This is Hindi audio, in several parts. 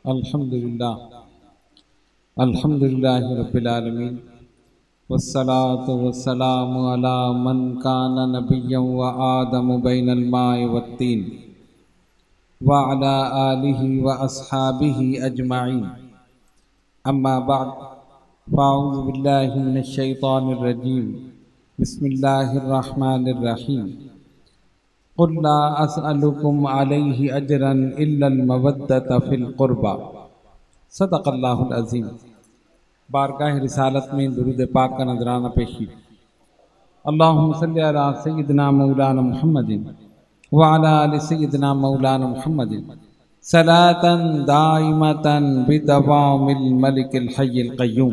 अल्हम्दुलिल्लाह अल्हम्दुलिल्लाहि रब्बिल आलमीन वस्सलातु वस्सलामु अला मन कान नबिय्यन व आदम बैनल माइ वत्तीन व अला आलिहि व अस्हाबिहि अजमाइन अम्मा बअद फ़अऊज़ु बिल्लाहि मिनश शैतानिर रजीम बिस्मिल्लाहिर रहमानिर रहीम क़ुल ला अस्अलुकुम अलैहि अजरन इल्लल मवद्दत फ़िल क़ुरबा सदक़ल्लाहुल अज़ीम। बारगाह रिसालत में दुरूद पाक का नजराना पेशी। अल्लाहुम्मा सल्लि अला सय्यिदिना मौलाना मुहम्मदिन व अला आलि सय्यिदिना मौलाना मुहम्मदिन सलातन दाइमतन बिदवामिल मलिकिल हय्यिल क़य्यूम।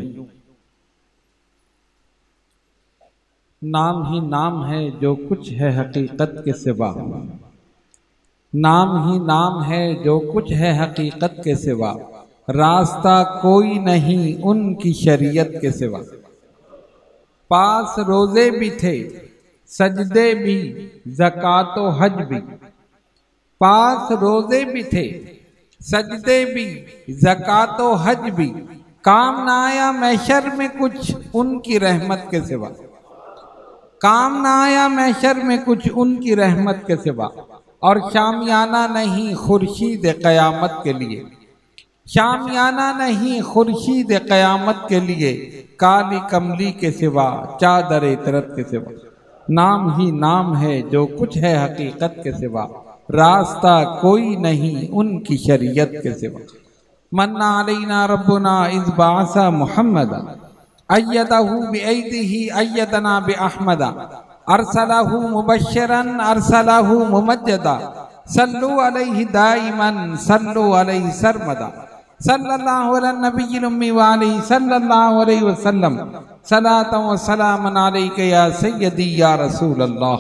नाम ही नाम है जो कुछ है हकीकत के सिवा, नाम ही नाम है जो कुछ है हकीकत के सिवा, रास्ता कोई नहीं उनकी शरीयत के सिवा। पास रोजे भी थे सजदे भी ज़कात व हज भी, पास रोजे भी थे सजदे भी ज़कात व हज भी, काम ना आया महशर में कुछ उनकी रहमत के सिवा, काम ना आया महशर में कुछ उनकी रहमत के सिवा। और शामियाना नहीं खुर्शीद क़यामत के लिए, शामियाना नहीं खुर्शीद क़यामत के लिए, काली कमली के सिवा चादर इतरत के सिवा। नाम ही नाम है जो कुछ है हकीकत के सिवा, रास्ता कोई नहीं उनकी शरीयत के सिवा। मन्ना अलैना रब्बुना इज़ बअसा मुहम्मदा अय्यदहु बिअयदिही अय्यदना बिअहमदा अरसलहु मुबश्शिरन अरसलहु मुमज्जदा सल्लु अलैहि दाइमन सल्लु अलैहि सरमदा सल्लल्लाहु अला नबिय्यिल उम्मी व अलैहि सल्लल्लाहु अलैहि वसल्लम सलातन व सलामन अलैका या सय्यदी या रसूल अल्लाह।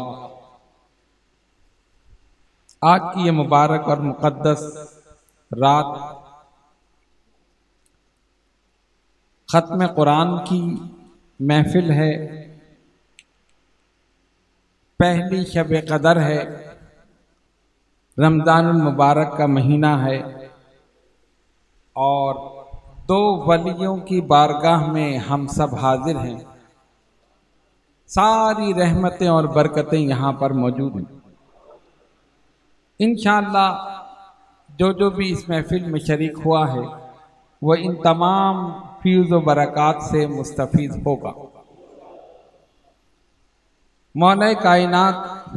आज की ये मुबारक और मुक़द्दस रात ख़त्म कुरान की महफिल है, पहली शब कदर है, रमज़ानुल मुबारक का महीना है और दो वलियों की बारगाह में हम सब हाजिर हैं। सारी रहमतें और बरकतें यहाँ पर मौजूद हैं। इंशाअल्लाह जो भी इस महफिल में शरीक हुआ है वह इन तमाम फीज़ व बरक़ात से मुस्तफ़ीज़ होगा। मौला कायनात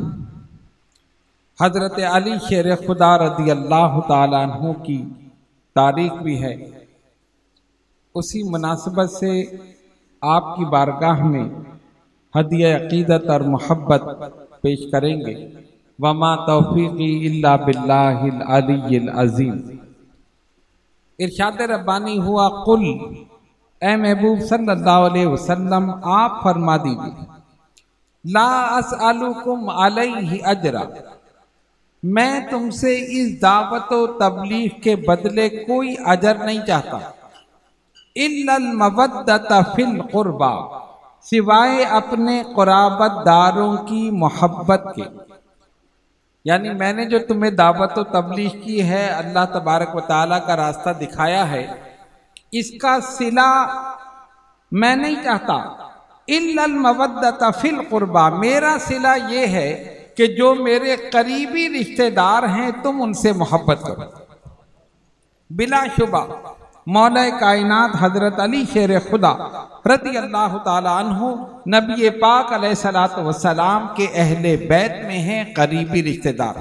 हज़रत अली शेर खुदा रज़ी अल्लाह ताला अन्हु की तारीख भी है। उसी मुनासिबत से आपकी बारगाह में हदिया अक़ीदत और मोहब्बत पेश करेंगे। वमा तौफ़ीक़ी इल्ला बिल्लाहिल अलिय्यिल अज़ीम। इरशाद रब्बानी हुआ, कुल ए महबूब सल्लल्लाहु अलैहि वसल्लम आप फरमा दीजिए, ला अस्अलुकुम अलैहि अजरा, मैं तुमसे इस दावत व तबलीग के बदले कोई अजर नहीं चाहता, इल्लल मवद्दत फिल क़ुरबा, सिवाय अपने क़ुराबतदारों की मोहब्बत के। यानी मैंने जो तुम्हें दावत व तबलीग की है, अल्लाह तबारक व तआला का रास्ता दिखाया है, इसका सिला मैं नहीं चाहता, इल्लल मवद्दत फिल क़ुरबा, मेरा सिला ये है कि जो मेरे करीबी रिश्तेदार हैं तुम उनसे मोहब्बत करो। बिलाशुबा मौला कायनात हजरत अली शेर खुदा रज़ी अल्लाह ताला अन्हु नबी पाक अलैहिस्सलातु वस्सलाम के अहले बैत में हैं, करीबी रिश्तेदार।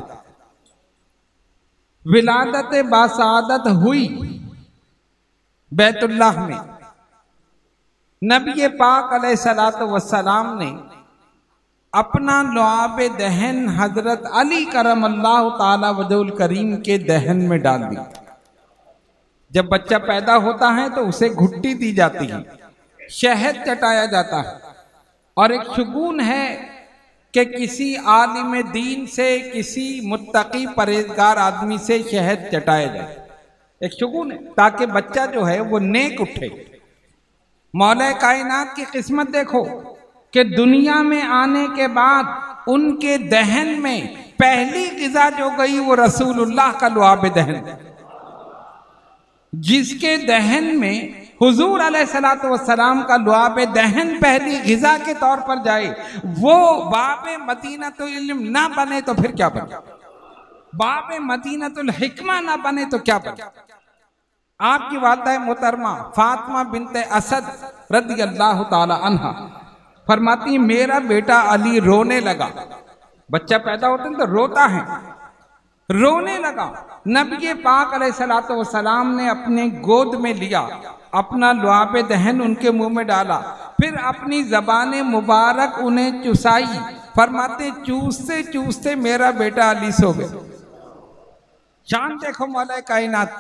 विलादत बासादत हुई बैतुल्लाह में। नबी पाक अलैहिस्सलातु वस्सलाम ने अपना लुआब दहन हजरत अली करमल्लाहु ताला वजहुल करीम के दहन में डाल दिया। जब बच्चा पैदा होता है तो उसे घुट्टी दी जाती है, शहद चटाया जाता है, और एक शुगून है कि किसी आलिम दीन से, किसी मुत्तकी परहेजगार आदमी से शहद चटाया जाए। एक शुगून है ताकि बच्चा जो है वो नेक उठे। मौला कायनात की किस्मत देखो कि दुनिया में आने के बाद उनके दहन में पहली ग़िज़ा जो गई वो रसूलुल्लाह का लुआब दहन। जिसके दहन में हुजूर अलैहिस्सलातु वस्सलाम का लुआब दहन पहली ग़िज़ा के तौर पर जाए, वो बाब मदीनतुल इल्म ना बने तो फिर क्या बने? बाब मदीनतुल हिकमा ना बने तो क्या बने? आपकी वालिदा मोहतरमा फातिमा बिनते असद रज़ियल्लाहु ताला अन्हा फरमाती, मेरा बेटा अली रोने लगा। बच्चा पैदा होता है तो रोता है, रोने लगा। नबी पाक अलैहिस्सलातु वस्सलाम ने अपने गोद में लिया, अपना लुआब दहन उनके मुंह में डाला, फिर अपनी ज़बान मुबारक उन्हें चुसाई। फरमाते, चूसते चूसते मेरा बेटा अली सो गया। शान देखो मौला कायनात।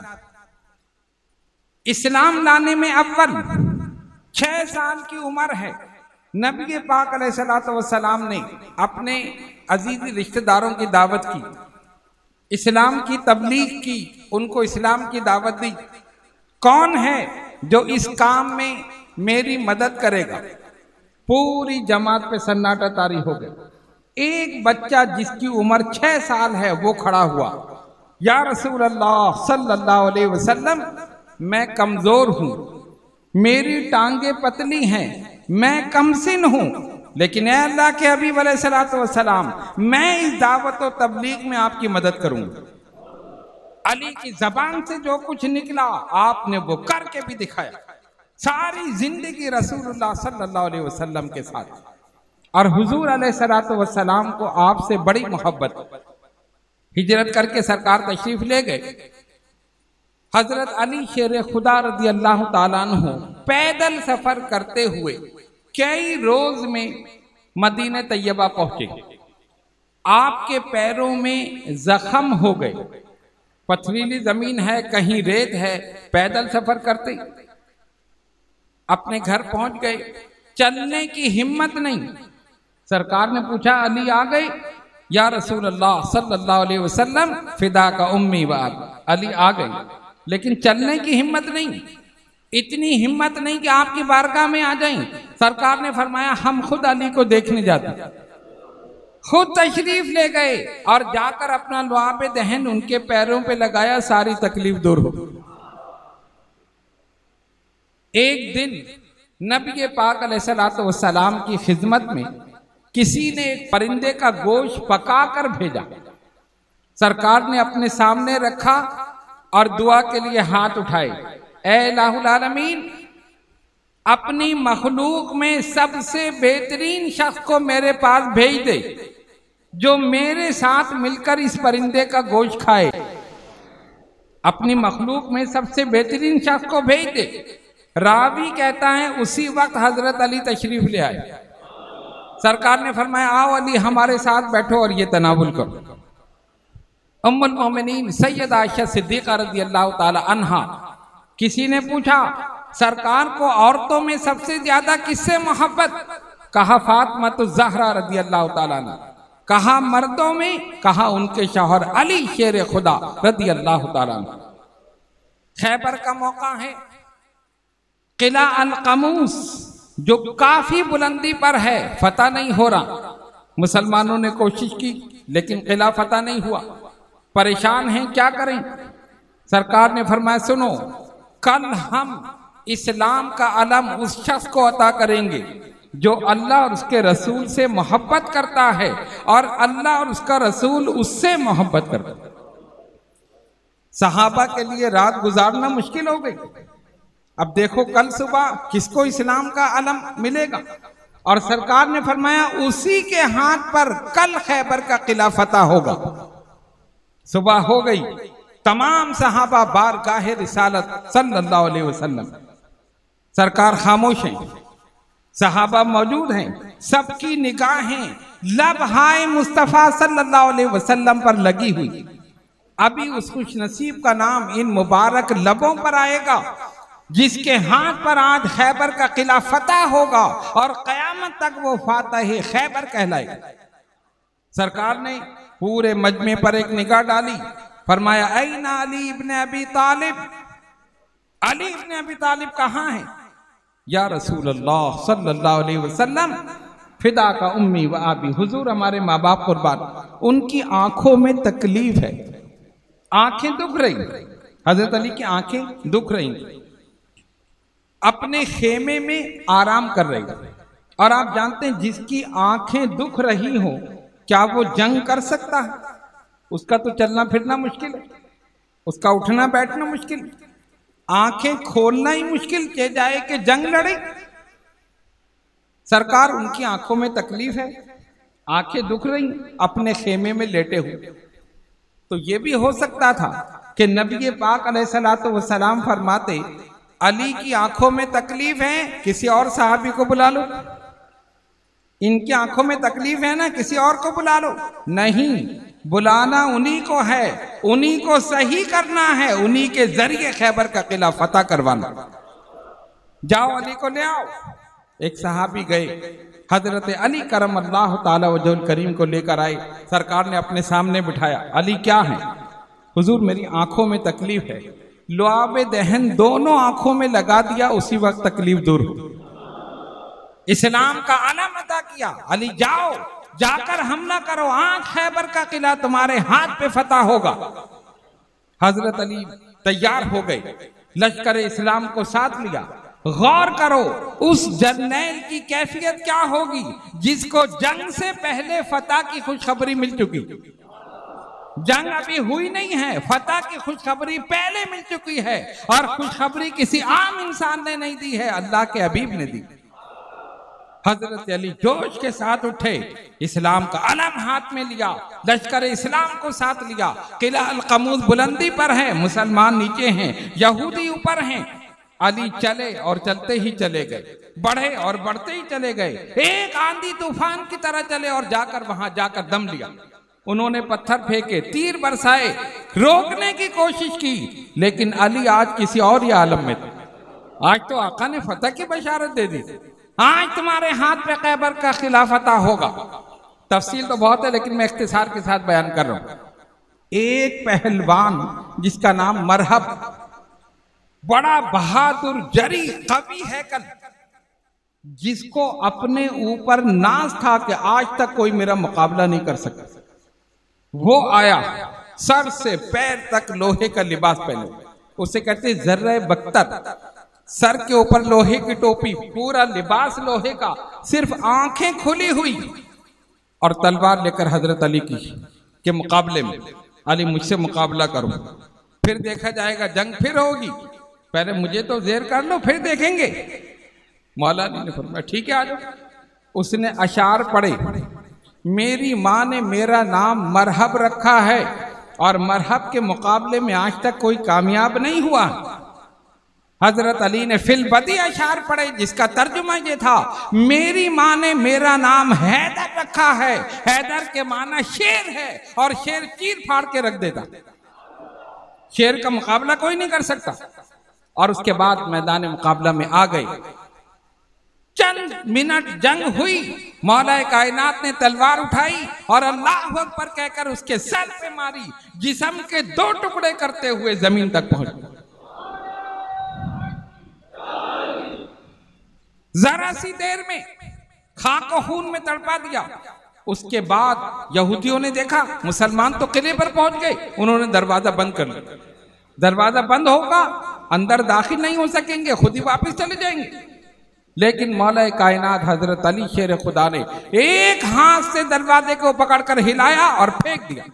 इस्लाम लाने में अव्वल 6 साल की उम्र है, नबी पाक अलैहिस्सलातु वस्सलाम ने अपने अजीज रिश्तेदारों की दावत की, इस्लाम की तबलीग की, उनको इस्लाम की दावत दी। कौन है जो इस काम में मेरी मदद करेगा? पूरी जमात पे सन्नाटा तारी हो गया। एक बच्चा जिसकी उम्र 6 साल है वो खड़ा हुआ, या रसूल अल्लाह सल्लल्लाहु अलैहि वसल्लम, मैं कमजोर हूं, मेरी टांगे पतली हैं, मैं कमसिन हूं, लेकिन ए अल्लाह के हबीब अलैहिस्सलातु वस्सलाम, मैं इस दावत और तबलीग में आपकी मदद करूंगा। अली की जबान से जो कुछ निकला आपने वो करके भी दिखाया। सारी जिंदगी रसूलुल्लाह सल्लल्लाहु अलैहि वसल्लम के साथ, और हुजूर अलैहिस्सलातु वस्सलाम को आपसे बड़ी मोहब्बत। हिजरत करके सरकार तशरीफ ले गए। हजरत अली शेर खुदा रज़ियल्लाहु ताला अन्हु पैदल सफर करते हुए कई रोज में मदीने तैयबा पहुंचे। आपके पैरों में जख्म हो गए, पथरीली जमीन है, कहीं रेत है, पैदल सफर करते अपने घर पहुंच गए, चलने की हिम्मत नहीं। सरकार ने पूछा, अली आ गए? या रसूल अल्लाह सल्लल्लाहु अलैहि वसल्लम, फिदा का उम्मी व अबी, अली आ गए, लेकिन चलने की हिम्मत नहीं। इतनी हिम्मत नहीं कि आपकी बारगाह में आ जाएं। सरकार ने फरमाया, हम खुद अली को देखने जाते। खुद तशरीफ ले गए और जाकर अपना लुआब दहन उनके पैरों पे लगाया, सारी तकलीफ दूर हो। एक दिन नबी पाक अलैहिस्सलातु वस्सलाम की खिदमत में किसी ने एक परिंदे का गोश्त पकाकर भेजा। सरकार ने अपने सामने रखा और दुआ के लिए हाथ उठाए, ऐ इलाहुल आलमीन, अपनी मखलूक में सबसे बेहतरीन शख्स को मेरे पास भेज दे, जो मेरे साथ मिलकर इस परिंदे का गोश्त खाए। अपनी मखलूक में सबसे बेहतरीन शख्स को भेज दे। रावी कहता है, उसी वक्त हजरत अली तशरीफ ले आए। सरकार ने फरमाया, आओ अली हमारे साथ बैठो और ये तनावुल करो। उम्मुल मोमिनीन सैयदा आयशा सिद्दीक़ा रज़ियल्लाहु ताला अन्हा, किसी ने पूछा, सरकार को औरतों में सबसे ज्यादा किससे मोहब्बत? कहा फातिमा तो ज़हरा रज़ियल्लाहु ताला अन्हा। कहा मर्दों में? कहा उनके शौहर अली शेर खुदा रज़ियल्लाहु ताला अन्हा। खैबर का मौका है, किला अल-क़मूस जो काफी बुलंदी पर है, फतह नहीं हो रहा। मुसलमानों ने कोशिश की लेकिन किला फतह नहीं हुआ, परेशान हैं, क्या करें? सरकार ने फरमाया, सुनो, कल हम इस्लाम का अलम उस शख्स को अता करेंगे जो अल्लाह और उसके रसूल से मोहब्बत करता है और अल्लाह और उसका रसूल उससे मोहब्बत करता है। सहाबा के लिए रात गुजारना मुश्किल हो गई। अब देखो कल सुबह किसको इस्लाम का अलम मिलेगा? और सरकार ने फरमाया, उसी के हाथ पर कल खैबर का किला फतह होगा। सुबह हो गई, तमाम सहाबा बारगाहे रिसालत सल्लल्लाहु अलैहि वसल्लम, सरकार खामोश हैं, सहाबा मौजूद हैं, सबकी निगाहें लबहाए मुस्तफा सल्लल्लाहु अलैहि वसल्लम पर लगी हुई। अभी उस खुश नसीब का नाम इन मुबारक लबों पर आएगा जिसके हाथ पर आज खैबर का किला फतह होगा और कयामत तक वो फातह खैबर कहलाएगा। सरकार ने पूरे मजमे पर एक निगाह डाली, फरमाया, ऐना अली इब्ने अबी तालिब, अली इब्ने अबी तालिब कहाँ है? या रसूल अल्लाह सल्लल्लाहु अलैहि वसल्लम, फिदा का उम्मी व आबी, हुजूर हमारे माँ बाप कुर्बान। उनकी आंखों में तकलीफ है, आंखें दुख रही, हजरत अली की आंखें दुख रही, अपने खेमे में आराम कर रही। और आप जानते हैं जिसकी आंखें दुख रही हो, क्या वो जंग कर सकता है? उसका तो चलना फिरना मुश्किल है, उसका उठना बैठना मुश्किल, आंखें खोलना ही मुश्किल के जाए कि जंग लड़े। सरकार, उनकी आंखों में तकलीफ है, आंखें दुख रही, अपने खेमे में लेटे हुए। तो ये भी हो सकता था कि नबी पाक अलैहिस्सलातु वस्सलाम फरमाते, अली की आंखों में तकलीफ है, किसी और सहाबी को बुला लो। इनकी आंखों में तकलीफ है ना, किसी और को बुला लो। नहीं, बुलाना उन्हीं को है, उन्हीं को सही करना है, उन्हीं के जरिए खैबर का किला फतह करवाना। जाओ अली को ले आओ। एक सहाबी गए, हजरत अली करमल्लाहु ताला वजहुल करीम को लेकर आए। सरकार ने अपने सामने बिठाया। अली क्या है? हुजूर मेरी आंखों में तकलीफ है। लुआब दहन दोनों आंखों में लगा दिया, उसी वक्त तकलीफ दूर हो। इस्लाम का आलम अदा किया। अली जाओ, जाकर हमला करो, आंख खैबर का किला तुम्हारे हाथ पे फतह होगा। हजरत अली तैयार हो गए, लश्कर इस्लाम को साथ लिया। गौर करो उस जर्नैल की कैफियत क्या होगी जिसको जंग से पहले फतह की खुशखबरी मिल चुकी। जंग अभी हुई नहीं है, फतह की खुशखबरी पहले मिल चुकी है, और खुशखबरी किसी आम इंसान ने नहीं दी है, अल्लाह के हबीब ने दी। हजरत अली जोश के साथ उठे, इस्लाम का अलम हाथ में लिया, लश्कर इस्लाम को साथ लिया। किला अल-कमूज बुलंदी पर है, मुसलमान नीचे हैं, यहूदी ऊपर हैं। अली चले और चलते ही चले गए, बढ़े और बढ़ते ही चले गए, एक आंधी तूफान की तरह चले और जाकर वहां जाकर दम लिया। उन्होंने पत्थर फेंके, तीर बरसाए, रोकने की कोशिश की, लेकिन अली आज किसी और ही आलम में थे। आज तो आका ने फतह की बशारत दे दी, आज तुम्हारे हाथ पे खैबर का किला फतह होगा। तफसील तो बहुत है, लेकिन मैं इख्तिसार के साथ बयान कर रहा हूं। एक पहलवान जिसका नाम मरहब, बड़ा बहादुर जरी कवि है कल, जिसको अपने ऊपर नाज था कि आज तक कोई मेरा मुकाबला नहीं कर सकता, वो आया, सर से पैर तक लोहे का लिबास पहने, उसे कहते जर्रे बख्तर, सर के ऊपर लोहे की टोपी, पूरा लिबास लोहे का, सिर्फ आंखें खुली हुई, और तलवार लेकर हजरत अली की के मुकाबले में। अली मुझसे मुकाबला करो, फिर देखा जाएगा, जंग फिर होगी, पहले मुझे तो ज़ेर कर लो, फिर देखेंगे। मौला अली ने फरमाया ठीक है आ जाओ। उसने अशार पढ़े, मेरी माँ ने मेरा नाम मरहब रखा है, और मरहब के मुकाबले में आज तक कोई कामयाब नहीं हुआ। हजरत अली ने फिल बदी अशार पढ़े, जिसका तर्जुमा ये था, मेरी माँ ने मेरा नाम हैदर रखा है। हैदर के माना शेर है, और शेर चीर फाड़ के रख देता, शेर का मुकाबला कोई नहीं कर सकता। और उसके बाद मैदान मुकाबला में आ गए। चंद मिनट जंग हुई, मौला कायनात ने तलवार उठाई और अल्लाहु अकबर कहकर उसके सर पे मारी, जिस्म के दो टुकड़े करते हुए जमीन तक पहुंच। जरा सी देर में खाको खून में तड़पा दिया। उसके बाद यहूदियों ने देखा मुसलमान तो किले पर पहुंच गए, उन्होंने दरवाजा बंद कर लिया। दरवाजा बंद होगा, अंदर दाखिल नहीं हो सकेंगे, खुद ही वापस चले जाएंगे। लेकिन मौला कायनात हजरत अली शेर खुदा ने एक हाथ से दरवाजे को पकड़कर हिलाया और फेंक दिया,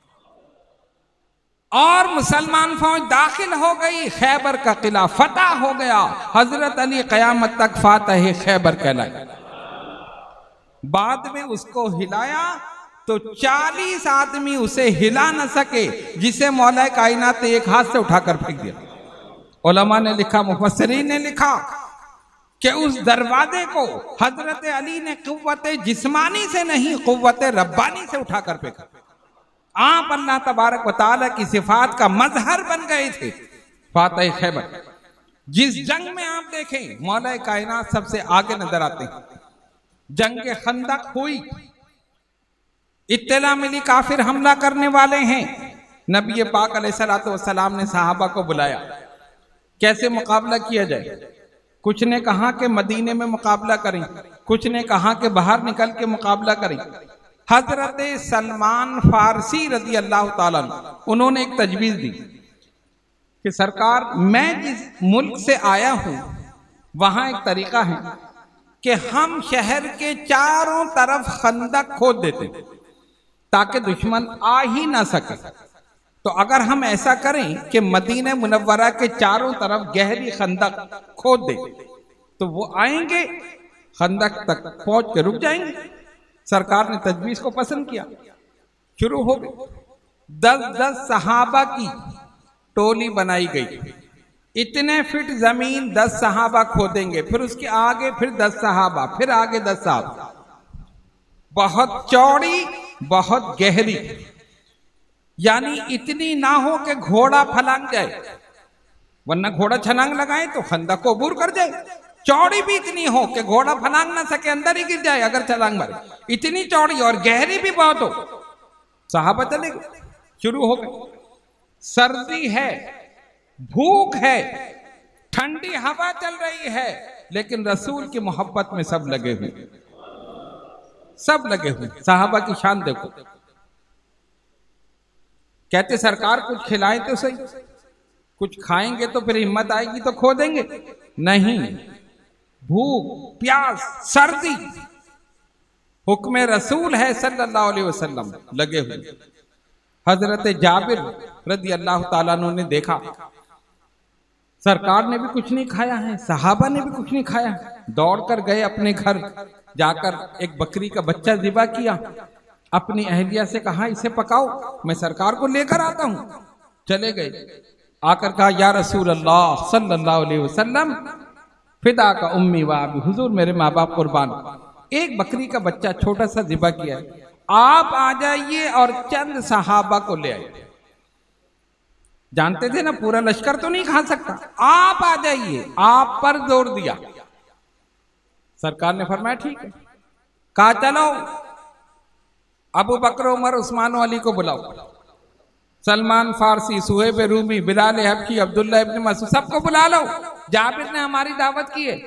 और मुसलमान फौज दाखिल हो गई। खैबर का किला फतह हो गया। हजरत अली कयामत तक फातह खैबर कहलाए। बाद में उसको हिलाया तो 40 आदमी उसे हिला न सके, जिसे मौला कायनात ने एक हाथ से उठाकर फेंक दिया। उलमा ने लिखा, मुफस्सिरीन ने लिखा कि उस दरवाजे को हजरत अली ने कुव्वत जिस्मानी से नहीं, कुव्वत रब्बानी से उठाकर फेंका। आप अल्लाह तबारक व तआला की सिफात का मजहर बन गए थे। फातह खैबर, जिस जंग में आप देखें मौला कायनात सबसे आगे नजर आते हैं। जंग खंदक हुई, इत्तला मिली काफिर हमला करने वाले हैं। नबी पाक अलैहिस्सलातु वस्सलाम ने सहाबा को बुलाया, कैसे मुकाबला किया जाए। कुछ ने कहा कि मदीने में मुकाबला करें, कुछ ने कहा कि बाहर निकल के मुकाबला करें। हजरत सलमान फारसी रजी अल्लाह ताला अन्हु, उन्होंने एक तजवीज दी, कि सरकार, मैं जिस मुल्क से आया हूं वहां एक तरीका है कि हम शहर के चारों तरफ खंदक खोद देते ताकि दुश्मन आ ही ना सके। तो अगर हम ऐसा करें कि मदीना मुनव्वरा के चारों तरफ गहरी खंदक खोद दे तो वो आएंगे, खंदक तक पहुंच के रुक जाएंगे। सरकार ने तजवीज को पसंद किया, शुरू हो गई। 10-10 सहाबा की टोली बनाई गई। इतने फिट जमीन 10 सहाबा खोदेंगे, फिर उसके आगे फिर 10 सहाबा, फिर आगे 10 सहाबा। बहुत चौड़ी, बहुत गहरी, यानी इतनी ना हो कि घोड़ा फलांग जाए, वरना घोड़ा छलांग लगाए तो खंदक को अबूर कर जाए। चौड़ी भी इतनी हो कि घोड़ा फलांग ना सके, अंदर ही गिर जाए अगर छलांग मारे, इतनी चौड़ी, और गहरी भी बहुत हो। सहाबा चले गए, शुरू हो गए। सर्दी है, भूख है, ठंडी हवा चल रही है, लेकिन रसूल की मोहब्बत में सब लगे हुए, सब लगे हुए। सहाबा की शान देखो। कहते सरकार कुछ खिलाएं तो सही, कुछ खाएंगे तो फिर हिम्मत आएगी तो खो देंगे। नहीं, भूख, प्यास, सर्दी, हुक्म रसूल है सल्लल्लाहु अलैहि वसल्लम, लगे हुए। हजरत जाबिर रदी अल्लाह ताला अन्हु ने देखा सरकार ने भी कुछ नहीं खाया है, सहाबा ने भी कुछ नहीं खाया है। दौड़कर गए अपने घर, जाकर एक बकरी का बच्चा ज़िबा किया, अपनी अहलिया से कहा इसे पकाओ, मैं सरकार को लेकर आता हूं। चले गए, आकर कहा या रसूल अल्लाह सल्लल्लाहु अलैहि वसल्लम फिदा का उम्मी व अबी, हुजूर मेरे माँ बाप कुर्बान, एक बकरी का बच्चा छोटा सा ज़िबा किया है, आप आ जाइए और चंद सहाबा को ले आइए। जानते थे ना पूरा लश्कर तो नहीं खा सकता, आप आ जाइए, आप पर जोर दिया। सरकार ने फरमाया ठीक है। कहा चलो अबू बकर, उमर, उस्मान अली को बुलाओ, सलमान फारसी, सुहेब रूमी, बिलाल हबशी, अब्दुल्ला इब्न मसूद, सबको बुला लो। जाबिर ने हमारी दावत की है।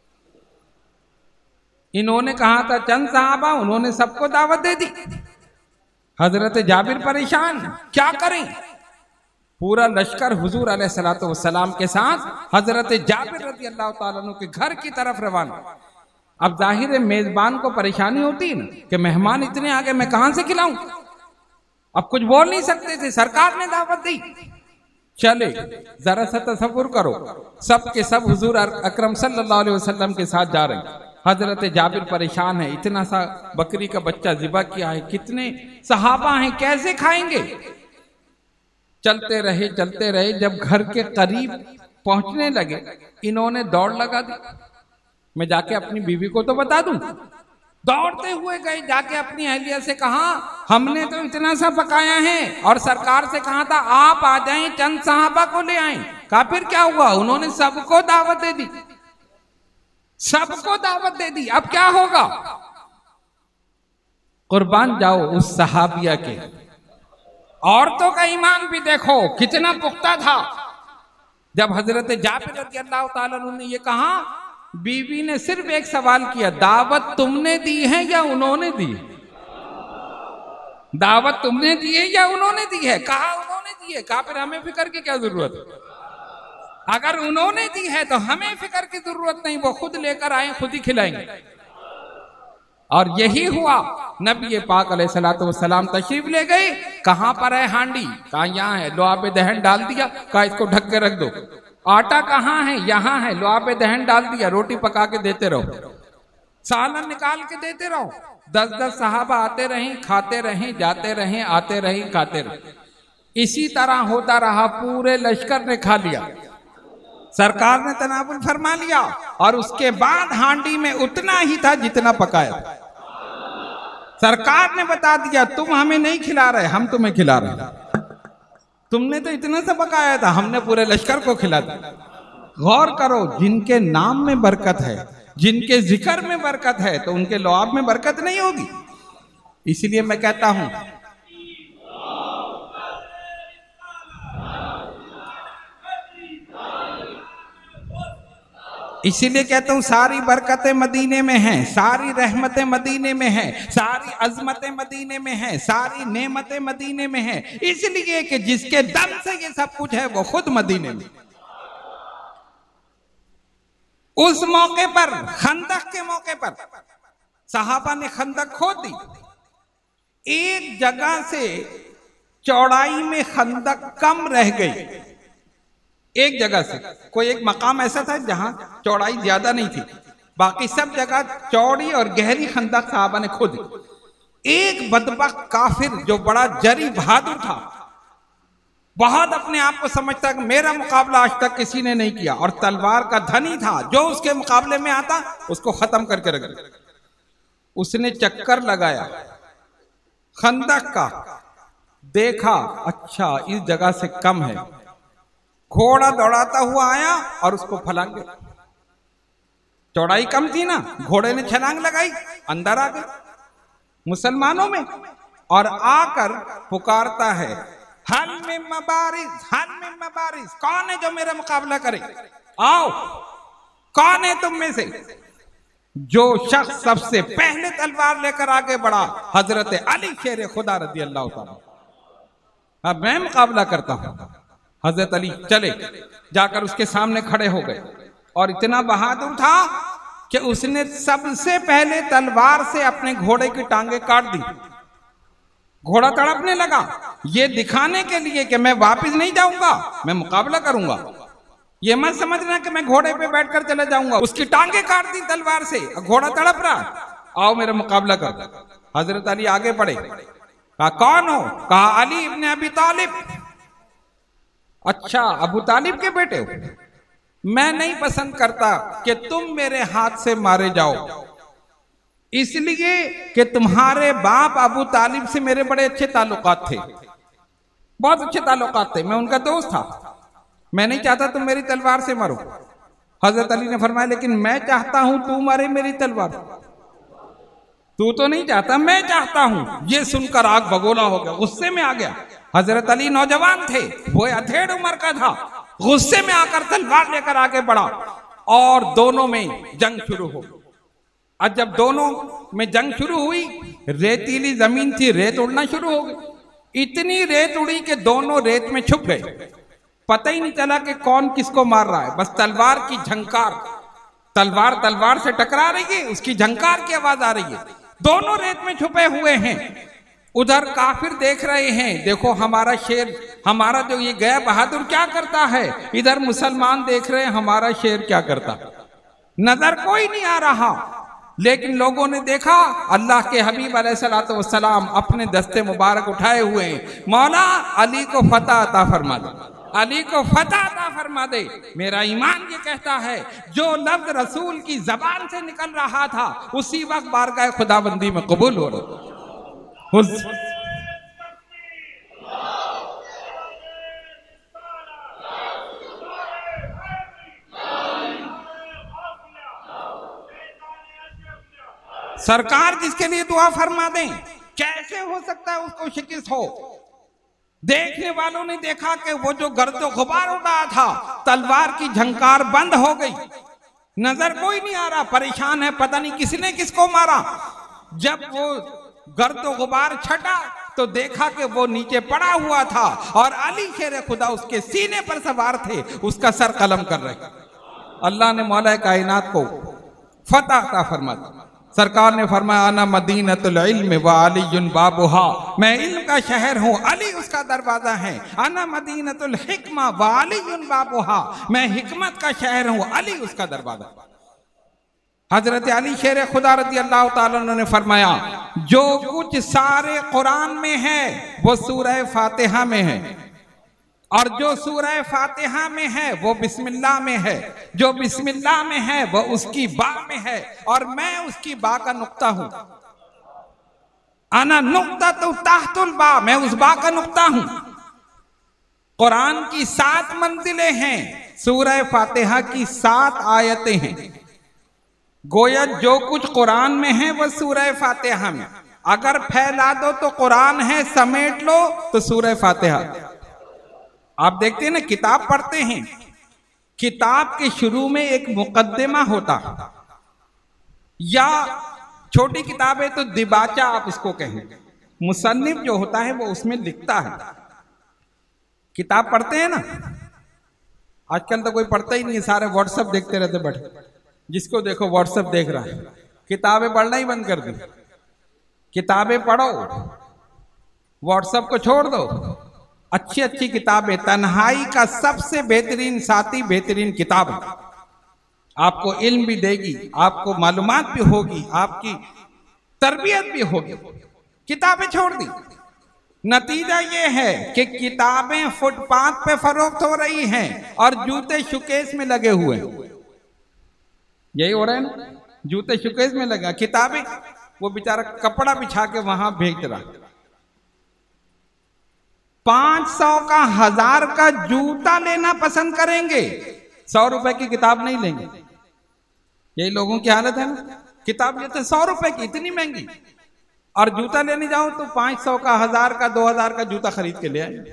इन्होंने कहा था चंद साहबा, उन्होंने सबको दावत दे दी। हजरत जाबिर परेशान, क्या करें। पूरा लश्कर हुजूर अलैहिस्सलातु वस्सलाम के साथ हजरत जाबिर रज़ी अल्लाह ताला अन्हु के घर की तरफ रवाना। अब जाहिर है मेजबान को परेशानी होती है ना कि मेहमान इतने आगे, मैं कहां से खिलाऊं। अब कुछ बोल नहीं सकते थे, सरकार ने दावत दी। चले, जरा सा तसव्वुर करो, सब के सब हुजूर अकरम सल्लल्लाहु अलैहि वसल्लम के साथ जा रहे हैं। हजरत जाबिर परेशान है, इतना सा बकरी का बच्चा ज़िबा किया है, कितने सहाबा हैं, कैसे खाएंगे। चलते रहे, जब घर के करीब पहुंचने लगे, इन्होंने दौड़ लगा दी, मैं जाके अपनी बीवी को तो बता दूं। दौड़ते हुए गए, जाके अपनी अहलिया से कहा हमने तो इतना सा पकाया है, और सरकार से कहा था आप आ जाएं, चंद सहाबा को ले आएं। कहा फिर क्या हुआ, उन्होंने सबको दावत दे दी, सबको दावत दे दी, अब क्या होगा। कुर्बान जाओ उस सहाबिया के। औरतों का ईमान भी देखो कितना पुख्ता था। जब हजरत जाबिर रज़ी अल्लाह ताला अन्हु ने ये कहा, बीवी ने सिर्फ एक सवाल किया, दावत तुमने दी है या उन्होंने दी। दावत तुमने दी है या उन्होंने दी है। कहा उन्होंने दी है। कहा फिर हमें फिक्र की क्या जरूरत है, अगर उन्होंने दी है तो हमें फिक्र की जरूरत नहीं, वो खुद लेकर आए, खुद ही खिलाएंगे। और यही हुआ। नबी पाक अलैहिस्सलातु वस्सलाम तशरीफ ले गए, कहां पर है हांडी, कहा यहां है, लोहा पे दहन डाल दिया, कहा इसको ढक के रख दो। आटा कहां है, यहां है, लोहा पे दहन डाल दिया, रोटी पका के देते रहो, सालन निकाल के देते रहो। 10-10 सहाबा आते रहे, खाते रहे, जाते रहे, आते रहे, खाते रहे। इसी तरह होता रहा, पूरे लश्कर ने खा लिया, सरकार ने तनावुल फरमा लिया, और उसके बाद हांडी में उतना ही था जितना पकाया था। सरकार ने बता दिया तुम हमें नहीं खिला रहे, हम तुम्हें खिला रहे, तुमने तो इतना सा पकाया था, हमने पूरे लश्कर को खिला दिया। गौर करो, जिनके नाम में बरकत है, जिनके जिक्र में बरकत है, तो उनके लुआब में बरकत नहीं होगी। इसलिए मैं कहता हूं इसीलिए कहता हूं सारी बरकतें मदीने में हैं, सारी रहमतें मदीने में हैं, सारी अजमतें मदीने में हैं, सारी नेमतें मदीने में हैं, इसलिए कि जिसके दम से ये सब कुछ है वो खुद मदीने में। उस मौके पर, खंदक के मौके पर, सहाबा ने खंदक खोद दी। एक जगह से चौड़ाई में खंदक कम रह गई, एक जगह से कोई एक मकाम ऐसा था जहां चौड़ाई ज्यादा नहीं थी, बाकी सब जगह चौड़ी और गहरी खंदक साहबा ने खोदी। एक बदबख्त काफिर जो बड़ा जरी बहादुर था, बहुत अपने आप को समझता कि मेरा मुकाबला आज तक किसी ने नहीं किया, और तलवार का धनी था, जो उसके मुकाबले में आता उसको खत्म करके रख दिया। उसने चक्कर लगाया खंदक का, देखा अच्छा इस जगह से कम है, घोड़ा दौड़ाता हुआ आया और उसको फलांग गया। चौड़ाई कम थी ना, घोड़े ने छलांग लगाई, अंदर आ गए मुसलमानों में, और आकर पुकारता है हल में मबारिज, हल में मबारिज, कौन है जो मेरा मुकाबला करे, आओ, कौन है तुम में से। जो शख्स सबसे पहले तलवार लेकर आगे बढ़ा, हजरत अली शेर खुदा रज़ी अल्लाह ताला, अब मैं मुकाबला करता हूं। हजरत अली चले, जाकर उसके सामने खड़े हो गए, और इतना बहादुर था कि उसने सबसे पहले तलवार से अपने घोड़े की टांगे काट दी। घोड़ा तड़पने लगा, ये दिखाने के लिए कि मैं वापस नहीं जाऊंगा, मैं मुकाबला करूंगा, ये मत समझना कि मैं घोड़े पे बैठकर चले जाऊंगा। उसकी टांगे काट दी तलवार से, घोड़ा तड़प रहा, आओ मेरा मुकाबला कर। हजरत अली आगे बढ़े, कहा कौन हो, कहा अली इब्ने अबी तालिब। अच्छा अबू तालिब के बेटे हो, मैं नहीं पसंद करता कि तुम मेरे हाथ से मारे जाओ, इसलिए कि तुम्हारे बाप अबू तालिब से मेरे बड़े अच्छे ताल्लुकात थे, बहुत अच्छे ताल्लुकात थे, मैं उनका दोस्त था, मैं नहीं चाहता तुम मेरी तलवार से मारो। हजरत अली ने फरमाया लेकिन मैं चाहता हूं तू मारे मेरी तलवार, तू तो नहीं चाहता, मैं चाहता हूं। ये सुनकर आग भगोला हो गया, गुस्से में आ गया। हजरत अली नौजवान थे, वो अधेड़ उम्र का था, गुस्से में आकर तलवार लेकर आगे बढ़ा, और दोनों में जंग शुरू हो गई। और जब दोनों में जंग शुरू हुई, रेतीली जमीन थी, रेत उड़ना शुरू हो गई, इतनी रेत उड़ी कि दोनों रेत में छुप गए, पता ही नहीं चला कि कौन किसको मार रहा है, बस तलवार की झंकार, तलवार तलवार से टकरा रही है, उसकी झंकार की आवाज आ रही है, दोनों रेत में छुपे हुए हैं। उधर काफिर देख रहे हैं, देखो हमारा शेर, हमारा जो ये गया बहादुर क्या करता है, इधर मुसलमान देख रहे हैं हमारा शेर क्या करता, नजर कोई नहीं आ रहा। लेकिन लोगों ने देखा अल्लाह के हबीब अलैहिस्सलातु वस्सलाम अपने दस्ते मुबारक उठाए हुए हैं, मौला अली को फतह अता फरमा दे, अली को फतह अता फरमा दे। मेरा ईमान ये कहता है जो लफ्ज रसूल की जबान से निकल रहा था उसी वक्त बारगाह खुदाबंदी में कबूल हो रहा। सरकार जिसके लिए दुआ फरमा दें, कैसे हो सकता है उसको शिकस्त हो। देखने वालों ने देखा कि वो जो गर्दो गुबार उड़ रहा था, तलवार की झंकार बंद हो गई, नजर कोई नहीं आ रहा, परेशान है, पता नहीं किसने किसको मारा। जब वो गर्दो गुबार छटा तो देखा कि वो नीचे पड़ा हुआ था और अली शेर खुदा उसके सीने पर सवार थे, उसका सर कलम कर रहे। अल्लाह ने मौला कायनात को फतह का फरमा दिया। सरकार ने फरमाया अना मदीनतुल इल्म व अलीयुन बाबुहा, मैं इल्म का शहर हूँ, अली उसका दरवाजा है। अना मदीनतुल हिकमा व अलीयुन बाबुहा, मैं हिकमत का शहर हूँ, अली उसका दरवाजा। हजरत अली शेर खुदा रज़ी अल्लाह ताला अन्हु ने फरमाया जो कुछ सारे कुरान में है वो सूरह फातिहा में है, और जो सूरह फातिहा में है वो बिस्मिल्लाह में है, जो बिस्मिल्लाह में है वो उसकी बा में है, और मैं उसकी बा का नुक्ता हूं। अना नुक्ता तो ताहतुल बा, मैं उस बा का नुक्ता हूं। कुरान की 7 मंजिलें हैं, सूरह फातिहा की 7 आयतें हैं। गोया जो कुछ कुरान में है वो सूरह फातिहा में, अगर फैला दो तो कुरान है, समेट लो तो सूरह फातिहा। आप देखते हैं ना, किताब पढ़ते हैं, किताब के शुरू में एक मुकद्दमा होता, या छोटी किताब है तो दिबाचा आप इसको कहेंगे। मुसन्निफ जो होता है वो उसमें लिखता है। किताब पढ़ते हैं ना, आजकल तो कोई पढ़ता ही नहीं है, सारे व्हाट्सएप देखते रहते बैठे, जिसको देखो व्हाट्सएप देख रहा है। किताबें पढ़ना ही बंद कर दी। किताबें पढ़ो, व्हाट्सएप को छोड़ दो। अच्छी अच्छी किताबें, तन्हाई का सबसे बेहतरीन साथी बेहतरीन किताब है। आपको इल्म भी देगी, आपको मालूमात भी होगी, आपकी तरबियत भी होगी। किताबें छोड़ दी, नतीजा ये है कि किताबें फुटपाथ पे फरोख्त हो रही हैं और जूते शोकेस में लगे हुए हैं। यही हो रहा है ना, जूते शोकेस में लगा, किताबें वो बेचारा कपड़ा बिछा के वहां भेज रहा। 500 का 1000 का जूता लेना पसंद करेंगे, 100 रुपए की किताब नहीं लेंगे। यही लोगों की हालत है ना। किताब लेते 100 रुपए की, इतनी महंगी, और जूता लेने जाओ तो 500 का 1000 का 2000 का जूता खरीद के ले आए।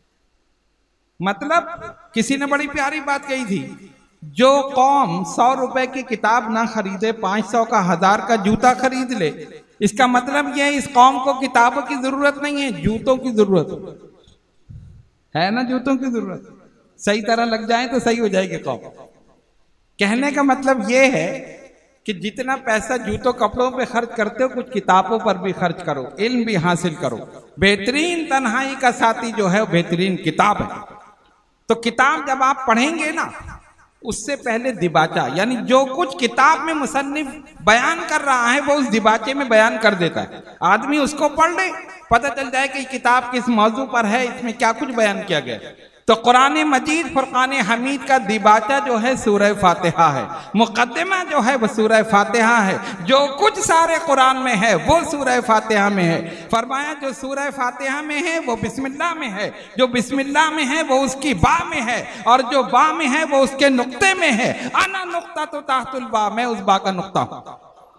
मतलब किसी ने बड़ी प्यारी बात कही थी, जो कौम 100 रुपए की किताब ना खरीदे, 500 का 1000 का जूता खरीद ले, इसका मतलब यह है इस कौम को किताबों की जरूरत नहीं है, जूतों की जरूरत है ना। जूतों की जरूरत सही तरह लग जाए तो सही हो जाएगी कौम। कहने का मतलब यह है कि जितना पैसा जूतों कपड़ों पे खर्च करते हो, कुछ किताबों पर भी खर्च करो, इल्म भी हासिल करो। बेहतरीन तन्हाई का साथी जो है वो बेहतरीन किताब है। तो किताब जब आप पढ़ेंगे ना, उससे पहले दिबाचा, यानी जो कुछ किताब में मुसन्निफ बयान कर रहा है वो उस दिबाचे में बयान कर देता है। आदमी उसको पढ़ ले, पता चल जाए कि किताब किस मौजू पर है, इसमें क्या कुछ बयान किया गया। तो कुरान मजीद फुरकान हमीद का दिबाचा जो है सूरह फातिहा है, मुकद्दमा जो है वो सूरह फातिहा है। जो कुछ सारे कुरान में है वो सूरह फातिहा में है। फरमाया जो सूरह फातिहा में है वो बिस्मिल्लाह में है, जो बिस्मिल्लाह में है वो उसकी बा में है, और जो बा में है वो उसके नुक्ते में है। अना नुक्ता तो ताहतुल बा, मैं उस बा का नुक्ता हूं।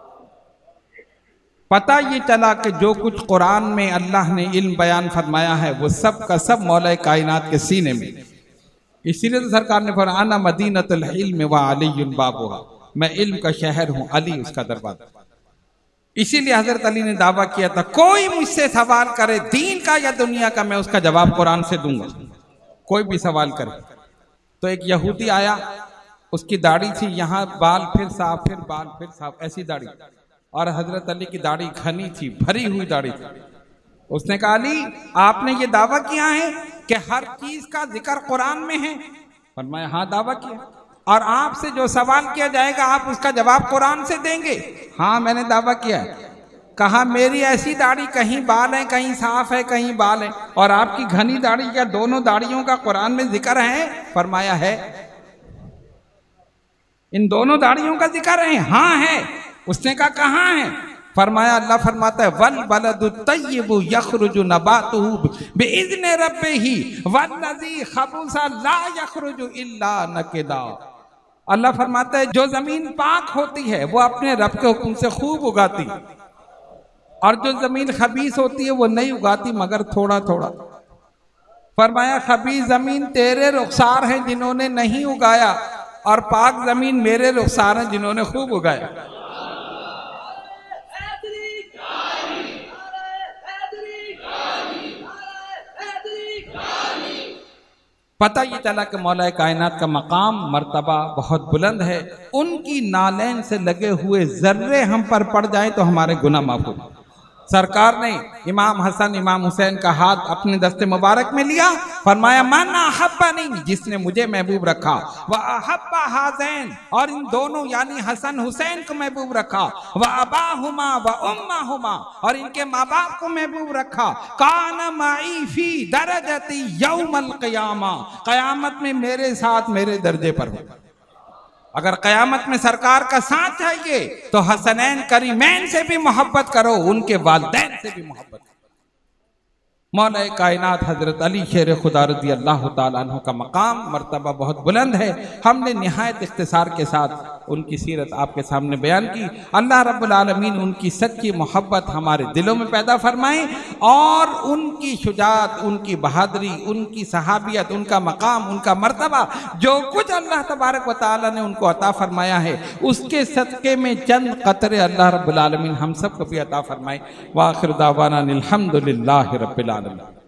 पता ये चला कि जो कुछ कुरान में अल्लाह ने इल्म बयान फरमाया है वो सब का सब मौला कायनात के सीने में। इसीलिए तो सरकार ने फरमाया आना मदीनतुल इल्म व अलीयुन बाबुहा, मैं इल्म का शहर हूं, अली उसका दरवाजा। इसीलिए हजरत अली ने दावा किया था, कोई मुझसे सवाल करे दीन का या दुनिया का, मैं उसका जवाब कुरान से दूंगा। कोई भी सवाल करे। तो एक यहूदी आया, उसकी दाढ़ी थी, यहाँ बाल फिर साफ, फिर बाल फिर साफ, ऐसी दाढ़ी, और हजरत अली की दाढ़ी घनी थी, भरी हुई दाढ़ी थी। उसने कहा अली आपने ये दावा किया है कि हर चीज का जिक्र कुरान में है? फरमाया हाँ दावा किया। और आपसे जो सवाल किया जाएगा आप उसका जवाब कुरान से देंगे? हाँ मैंने दावा किया है। कहा मेरी ऐसी दाढ़ी, कहीं बाल है, कहीं साफ है, कहीं बाल है, और आपकी घनी दाढ़ी, क्या दोनों दाढ़ियों का कुरान में जिक्र है? फरमाया है। इन दोनों दाढ़ियों का जिक्र है? हाँ है। उसने कहा कहाँ है? फरमाया अल्लाह फरमाता है वल बलदु तय्यिबु यखरुजु नबातुहु बिइज़्नि रब्बिही वल्लज़ी खबुसा ला यखरुजु इल्ला नकिदा। अल्लाह फरमाता है जो जमीन पाक होती है वो अपने रब के हुक्म से खूब उगाती, और जो जमीन खबीस होती है वो नहीं उगाती मगर थोड़ा थोड़ा। फरमाया खबीस जमीन तेरे रुखसार हैं जिन्होंने नहीं उगाया, और पाक जमीन मेरे रुखसार हैं जिन्होंने खूब उगाया। पता ये चला कि मौला कायनात का मकाम मर्तबा बहुत बुलंद है। उनकी नालैन से लगे हुए जर्रे हम पर पड़ जाए तो हमारे गुनाह माफ हो। सरकार ने इमाम हसन इमाम हुसैन का हाथ अपने दस्ते मुबारक में लिया, फरमाया मन अहब्बनी, जिसने मुझे महबूब रखा, व अहब्बा हाज़ैन, और इन दोनों यानी हसन हुसैन को महबूब रखा, व अबाहुमा व उम्माहुमा, और इनके माँ बाप को महबूब रखा, कान माई फी दरजती यौमल क़ियामा, क़यामत में मेरे साथ मेरे दर्जे पर हो। अगर कयामत में सरकार का साथ चाहिए तो हसनैन करीमैन से भी मोहब्बत करो, उनके वालिदैन से भी मोहब्बत करो। मौला कायनात हजरत अली शेर खुदा रज़ी अल्लाह ताला अन्हु का मकाम मर्तबा बहुत बुलंद है। हमने निहायत इख्तिसार के साथ उनकी सीरत आपके सामने बयान की। अल्लाह रब्बुल आलमीन उनकी सच्ची मोहब्बत हमारे दिलों में पैदा फरमाए और उनकी शुजात, उनकी बहादुरी, उनकी सहाबियत, उनका मकाम, उनका मर्तबा, जो कुछ अल्लाह तबारक व तआला ने उनको अता फरमाया है, उसके सदक़े में चंद क़तरे अल्लाह रब्बुल आलमीन हम सब को भी अता फरमाए। व आखिर दावाना अनिल हम्दुलिल्लाहि रब्बिल आलमीन।